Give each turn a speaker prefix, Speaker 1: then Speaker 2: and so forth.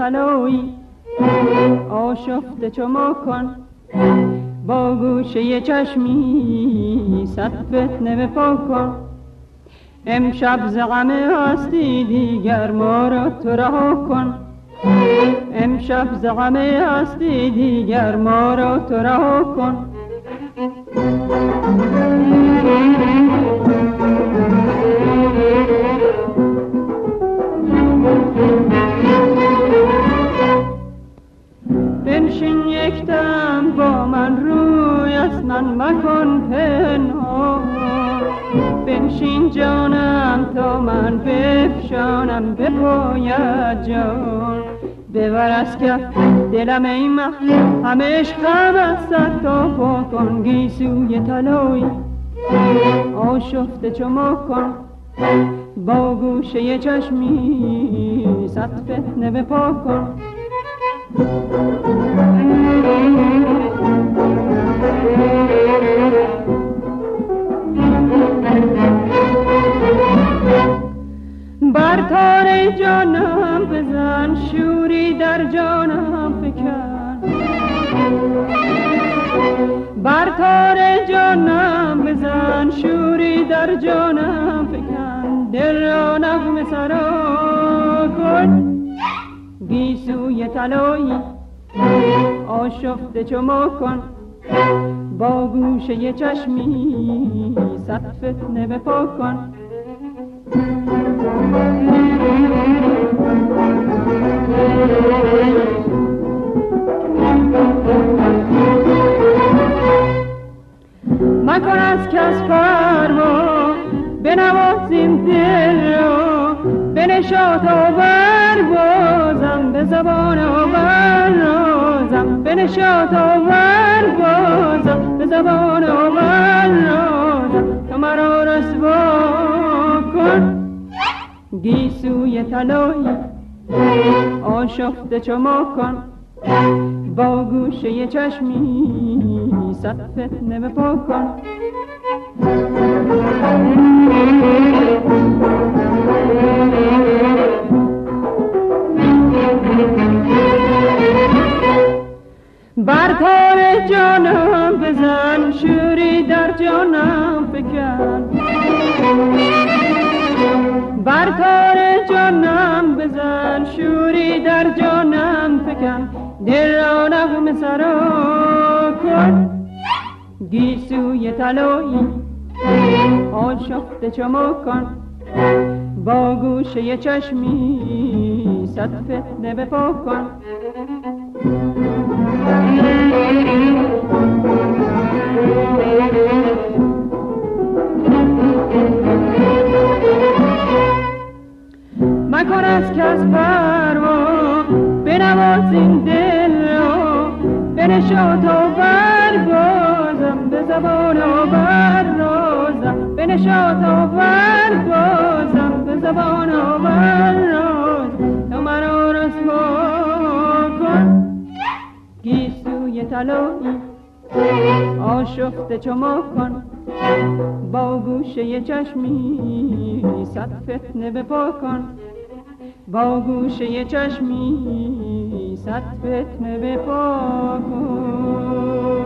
Speaker 1: طلایی آشفته چما کن، با گوشه چشمی صد فتنه بپا کن. امشب ز غم هستی دیگر ما را تو رها کن، امشب ز غم هستی دیگر ما را تو رها کن. بنشین یک دم با من، روی از من مکن پنهان. بنشین جانم تا من بفشانم بپاید جان. ببر از کف دلم ای مه، همه عشقم از سر تا پا کن. گیسوی طلایی آشفته چما کن، با گوشه چشمی صد فتنه بپا کن. بر تار جانم بزن، شوری در جانم فکن. بر تار جانم بزن، شوری در جانم فکن. دل را نغمه سرا کن، گیسوی طلایی آشفته چما کن، با گوشه چشمی صد فتنه بپا کن. مکن از کس پروا، بنواز این دل را، بنشاط آور بازم به زبان آور رازم. بنشاط آور بازم به زبان آور رازم. تو مرا رسوا کن، گیسوی طلایی آشفته چما کن، با گوشه چشمی صد فتنه بپا کن. بر تار جانم بزن، شوری در جانم فکن. بر تار جانم بزن، شوری در جانم فکن. دل را نغمه سرا کن، گیسوی طلایی آشفته چما کن، با گوشه چشمی صد فتنه بپا کن. مکن از کس پروا، بنواز این دل را، بنشاط آور بازم به زبان آور رازم. بنشاط آور بازم به زبان آور رازم. تو مرا رسوا کن، گیسوی طلایی آشفته چما کن، با گوشه چشمی صد فتنه بپا کن. با گوشه چشمی صد فتنه بپا کن.